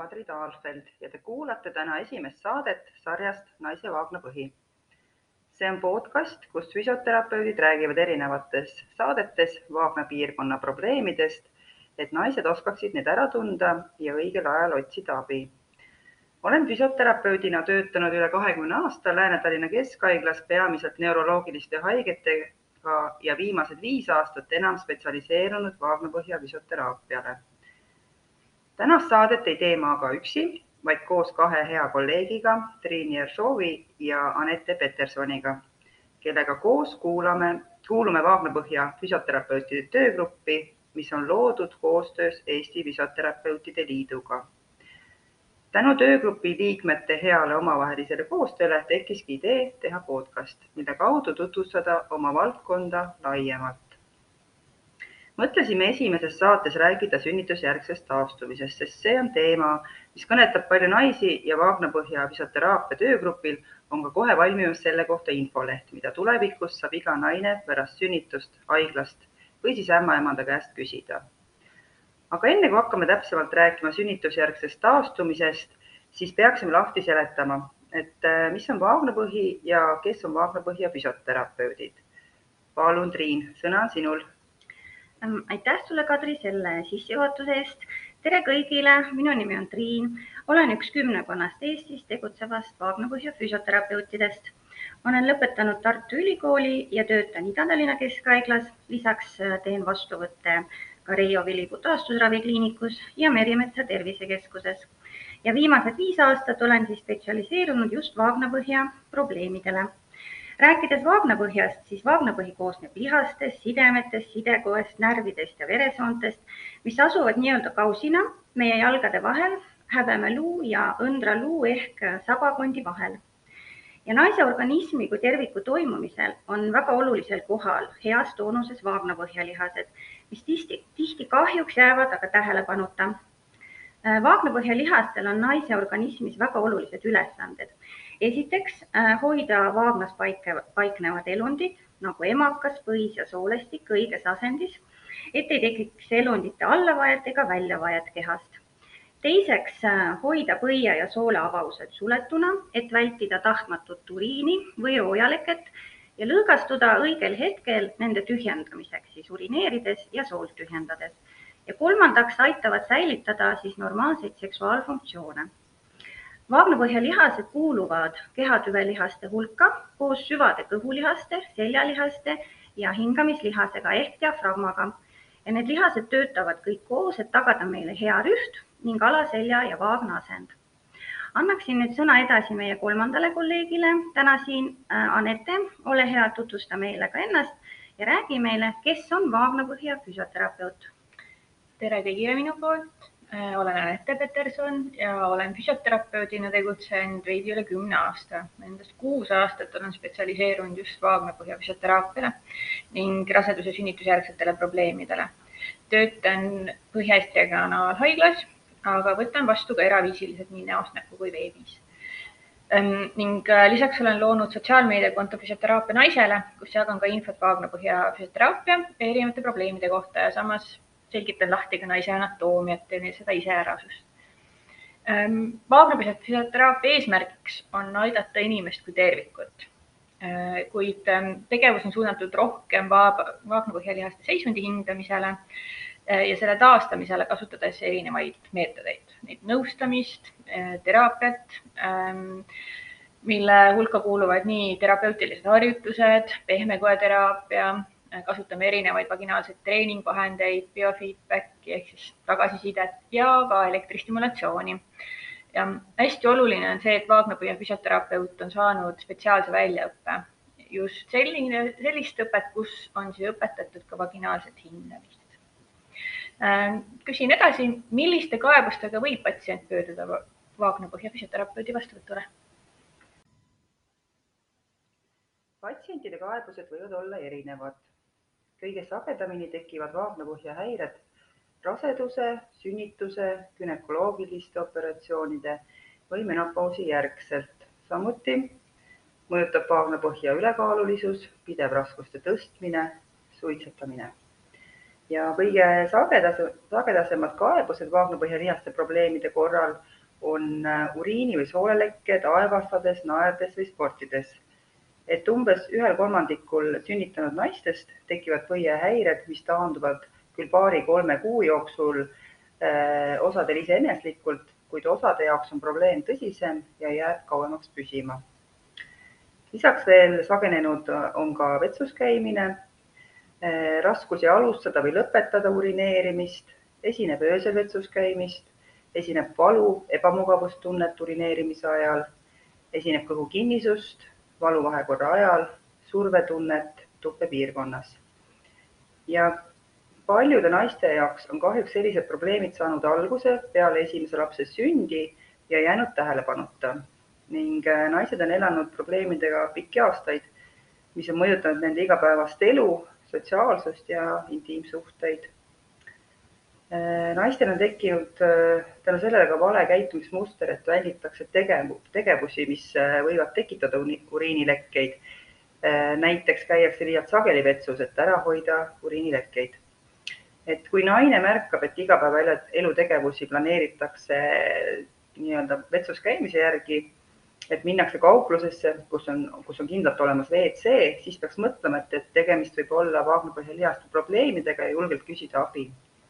Kadri Taalfeld ja te kuulate täna esimest saadet sarjast Naise Vaagnapõhi. See on podcast, kus füsioterapeudid räägivad erinevates saadetes Vaagna piirkonna probleemidest, et naised oskaksid need ära tunda ja õigel ajal otsida abi. Olen füsioterapeudina töötanud üle 20 aasta Lääne-Tallinna Keskhaiglas peamiselt neuroloogiliste haigetega ja viimased 5 aastat enam spetsialiseerunud Vaagnapõhja füsioteraapiale. Tänast saadet ei tee ma aga üksi, vaid koos 2 hea kolleegiga, Triin Jersoovi ja Anette Petersoniga, kellega koos kuulume Vaagnapõhja füsioterapeutide töögruppi, mis on loodud koostöös Eesti Füsioterapeutide Liiduga. Tänu töögrupi liikmete heale omavahelisele koostööle tekkiski idee teha podcast, mille kaudu tutvustada oma valdkonda laiemalt. Mõtlesime esimeses saates rääkida sünnitusjärgsest taastumisest, sest see on teema, mis kõnetab palju naisi ja Vaagnapõhja füsioteraapia töögrupil on ka kohe valmimas selle kohta infoleht, mida tulevikus saab iga naine pärast sünnitust haiglast või siis ämmaemanda käest küsida. Aga enne kui hakkame täpsemalt rääkima sünnitusjärgsest taastumisest, siis peaksime lahti seletama, et mis on Vaagnapõhi ja kes on Vaagnapõhja füsioterapeudid. Palun, Triin, sõna on sinul. Aitäh sulle, Kadri, selle sissejuhatuse eest. Tere kõigile, minu nimi on Triin. Olen üks 10 Eestis tegutsevast Vaagnapõhja füsioterapeutidest. Olen lõpetanud Tartu Ülikooli ja töötan Ida-Tallinna Keskhaiglas. Lisaks teen vastuvõtte ka Reijo Vilipu taastusravikliinikus ja Merimetsa tervisekeskuses. Ja viimased 5 aastat olen spetsialiseerunud just Vaagnapõhja probleemidele. Rääkides Vaagnapõhjast, siis Vaagnapõhi koosneb lihastest, sidemetest, sidekoest, närvidest ja veresoontest, mis asuvad nii-öelda kausina meie jalgade vahel, häbemeluu ja õndraluu ehk sabakondi vahel. Ja naise organismi kui terviku toimumisel on väga olulisel kohal heas toonuses Vaagnapõhjalihased, mis tihti kahjuks jäävad aga tähelepanuta. Vaagnapõhja lihastel on naise organismis väga olulised ülesanded. Esiteks, hoida vaagnas paiknevad elundid, nagu emakas, põis ja soolestik õiges asendis, et ei tekiks elundite allavajat ega väljavajat kehast. Teiseks, hoida põia ja soole avavused suletuna, et vältida tahtmatut uriini või roojaleket ja lõõgastuda õigel hetkel nende tühjendamiseks, siis urineerides ja soolt tühjendades. Ja kolmandaks aitavad säilitada siis normaalseid seksuaalfunktsioone. Vaagnapõhja lihased kuuluvad kehatüvelihaste hulka koos süvade kõhulihaste, seljalihaste ja hingamislihasega ehk diafragmaga. Ja need lihased töötavad kõik koos, et tagada meile hea rüht ning alaselja ja vaagna asend. Annaksin nüüd sõna edasi meie 3. kolleegile. Täna siin Anette, ole hea, tutvusta meile ka ennast ja räägi meile, kes on Vaagnapõhja füsioterapeut. Tere kõigile minu poolt. Olen Anette Peterson ja olen füsioterapeudina tegutsenud veidi üle 10 aasta. Nendest 6 aastat olen spetsialiseerunud just Vaagnapõhja füsioteraapiale ning rasedus- ja sünnitusjärgsetele probleemidele. Töötan Põhja-Eesti Regionaalhaiglas, aga võtan vastu ka eraviisiliselt nii näost näkku kui veebis. Ning lisaks olen loonud sotsiaalmeediakonto Füsioteraapia naisele, kus jagan ka infot Vaagnapõhja füsioteraapia erinevate probleemide kohta ja samas selgitan lahti ka naise anatoomiat ja seda iseärasust. Vaagnapõhja füsioteraapia eesmärgiks on aidata inimest kui tervikut, kuid tegevus on suunatud rohkem Vaagnapõhjalihaste seisundi hindamisele ja selle taastamisele kasutades erinevaid meetodeid, neid nõustamist, teraapiat, mille hulka kuuluvad nii terapeutilised harjutused, pehmekoeteraapia, kasutame erinevaid vaginaalseid treeningvahendeid, biofeedbacki ehk siis tagasisidet ja ka elektristimulatsiooni. Ja hästi oluline on see, et Vaagnapõhja füsioterapeut on saanud spetsiaalse väljaõppe. Just sellist õpet, kus on õpetatud ka vaginaalset hindamist. Küsin edasi, milliste kaebustega võib patsient pöörduda Vaagnapõhja füsioterapeudi vastuvõtule? Patsientide kaebused võivad olla erinevad. Kõige sagedamini tekivad Vaagnapõhja häired raseduse, sünnituse, günekoloogiliste operatsioonide või menopausi järgselt. Samuti mõjutab Vaagnapõhja ülekaalulisus, pidev raskuste tõstmine, suitsetamine. Ja kõige sagedasemad kaebused Vaagnapõhja lihaste probleemide korral on uriini või soolelekked aevastades, naerdes või sportides. Et umbes 1/3 sünnitanud naistest tekivad põiehäired, mis taanduvad küll 2-3 kuu jooksul osadel iseeneslikult, kuid osade jaoks on probleem tõsisem ja jääb kauemaks püsima. Lisaks veel sagenenud on ka vetsus käimine, raskusi alustada või lõpetada urineerimist, esineb öösel vetsus käimist, esineb valu, ebamugavustunnet urineerimise ajal, esineb kõhukinnisust, valuvahekorra ajal, survetunnet tuppepiirkonnas. Ja paljude naiste jaoks on kahjuks sellised probleemid saanud alguse peale esimese lapse sündi ja jäänud tähelepanuta ning naised on elanud probleemidega pikki aastaid, mis on mõjutanud nende igapäevast elu, sotsiaalsust ja intiimsuhteid. Naistel on tekkinud tänu sellele ka vale käitumismuster, et välditakse tegevusi, mis võivad tekitada uriinilekkeid. Näiteks käiakse liialt sageli vetsus, et ära hoida uriinilekkeid. Et kui naine märkab, et igapäevaelu tegevusi planeeritakse vetsus käimise järgi, et minnakse kauplusesse, kus on kindlalt olemas WC, siis peaks mõtlema, et tegemist võib olla vaagnapõhjalihaste probleemidega ja julgelt küsida abi.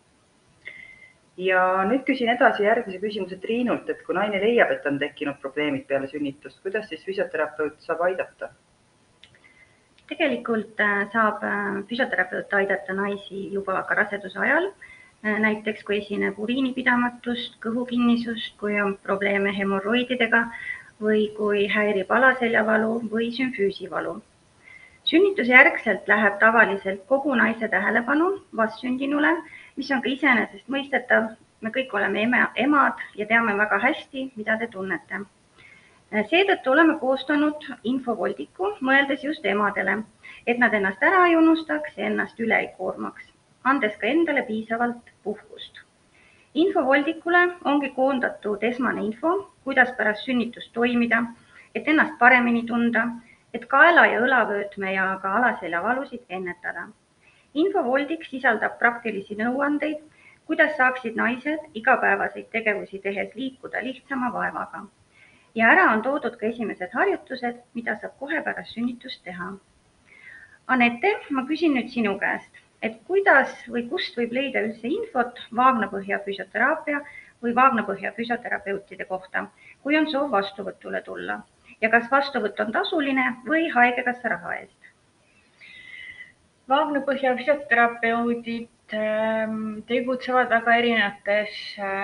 Ja nüüd küsin edasi järgmise küsimuse Triinult, et kui naine leiab, et on tekkinud probleemid peale sünnitust, kuidas siis füsioterapeut saab aidata? Tegelikult saab füsioterapeut aidata naisi juba ka raseduse ajal, näiteks kui esineb uriinipidamatust, kõhukinnisust, kui on probleeme hemorroididega või kui häirib alaseljavalu või sümfüüsivalu. Sünnituse järgselt läheb tavaliselt kogu naise tähelepanu vastsündinule, mis on ka iseenesest mõistetav. Me kõik oleme emad ja teame väga hästi, mida te tunnete. Seetõttu oleme koostanud infovoldiku, mõeldes just emadele, et nad ennast ära ei unustaks ja ennast üle ei koormaks, andes ka endale piisavalt puhkust. Infovoldikule ongi koondatud esmane info, kuidas pärast sünnitust toimida, et ennast paremini tunda, et kaela- ja õlavöötme ja ka alaseljavalusid ennetada. Infovoldik sisaldab praktilisi nõuandeid, kuidas saaksid naised igapäevaseid tegevusi tehes liikuda lihtsama vaevaga. Ja ära on toodud ka esimesed harjutused, mida saab kohe pärast sünnitust teha. Anette, ma küsin nüüd sinu käest, et kuidas või kust võib leida üldse infot vaagnapõhja füsioteraapia või vaagnapõhja füsioterapeutide kohta, kui on soov vastuvõtule tulla? Ja kas vastuvõtt on tasuline või haigekassa raha eest? Vaagnapõhja füsioterapeudid tegutsevad väga erinevates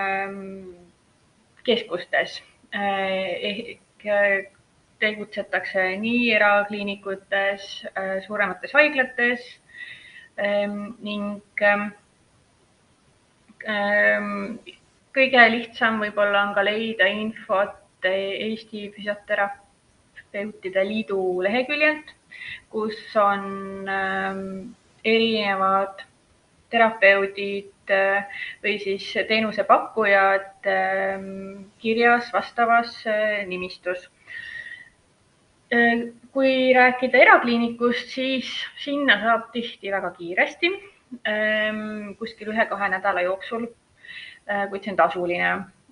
keskustes. Tegutsetakse nii erakliinikutes, suuremates haiglates ning kõige lihtsam võib-olla on ka leida infot Eesti Füsioterapeutide Liidu leheküljelt, kus on erinevad terapeudid või siis teenusepakkujad kirjas vastavas nimistus. Kui rääkida erakliinikust, siis sinna saab tihti väga kiiresti, kuskil 1-2 nädala jooksul, kuid see on tasuline.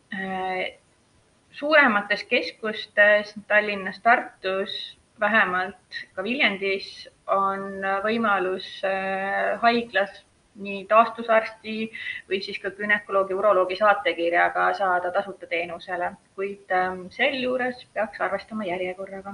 Suuremates keskustes, Tallinnas, Tartus, vähemalt ka Viljandis on võimalus haiglas nii taastusarsti või siis ka günekoloogi, uroloogi saatekirjaga saada tasuta teenusele, kuid sel juures peaks arvestama järjekorraga.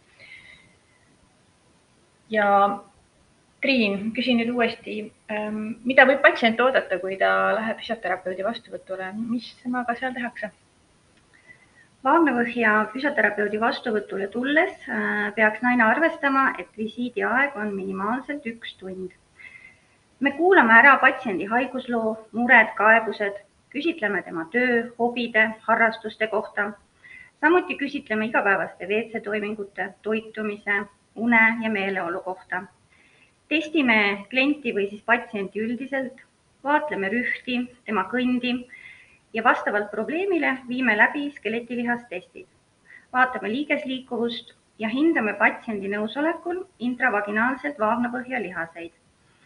Ja Triin, küsin nüüd uuesti, mida võib patsient oodata, kui ta läheb füsioterapeudi vastuvõtule? Mis temaga seal tehakse? Vaagnapõhja füsioterapeudi vastuvõtule tulles peaks naine arvestama, et visiidi aeg on minimaalselt 1 tund. Me kuulame ära patsiendi haigusloo, mured, kaebused, küsitleme tema töö, hobide, harrastuste kohta. Samuti küsitleme igapäevaste WC-toimingute, toitumise, une ja meeleolu kohta. Testime klienti või siis patsienti üldiselt, vaatleme rühti, tema kõndi ja vastavalt probleemile viime läbi skeletilihastestid. Vaatame liigesliikuvust ja hindame patsiendi nõusolekul intravaginaalselt vaagnapõhja lihaseid.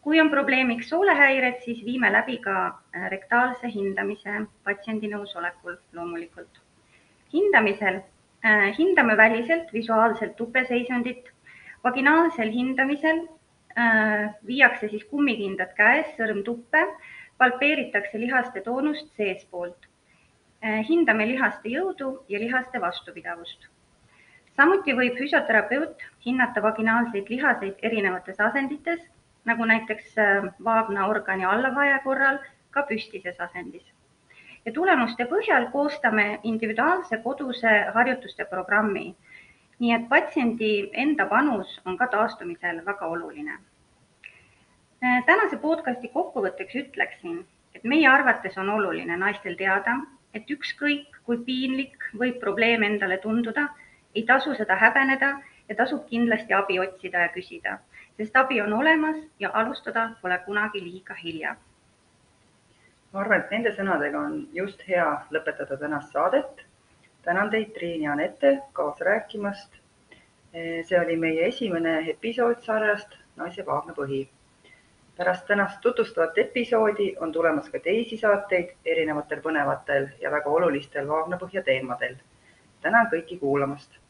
Kui on probleemiks soolehäired, siis viime läbi ka rektaalse hindamise patsiendi nõusolekul loomulikult. Hindamisel hindame väliselt visuaalselt tupeseisundit. Vaginaalsel hindamisel viiakse siis kummikindad käes, sõrm tuppe, palpeeritakse lihaste toonust seespoolt. Hindame lihaste jõudu ja lihaste vastupidavust. Samuti võib füsioterapeut hinnata vaginaalseid lihaseid erinevates asendites, nagu näiteks vaagnaorgani allavaja korral ka püstises asendis. Ja tulemuste põhjal koostame individuaalse koduse harjutuste programmi, nii et patsiendi enda panus on ka taastumisel väga oluline. Tänase podcasti kokkuvõtteks ütleksin, et meie arvates on oluline naistel teada, et ükskõik kui piinlik võib probleem endale tunduda, ei tasu seda häbeneda ja tasub kindlasti abi otsida ja küsida, sest abi on olemas ja alustada pole kunagi liiga hilja. Ma arvan, et nende sõnadega on just hea lõpetada tänast saadet. Tänan teid, Triin ja Anette, kaasa rääkimast. See oli meie esimene episood sarjast Naise vaagna põhi. Pärast tänast tutvustavat episoodi on tulemas ka teisi saateid erinevatel põnevatel ja väga olulistel vaagnapõhja teemadel. Tänan kõiki kuulamast!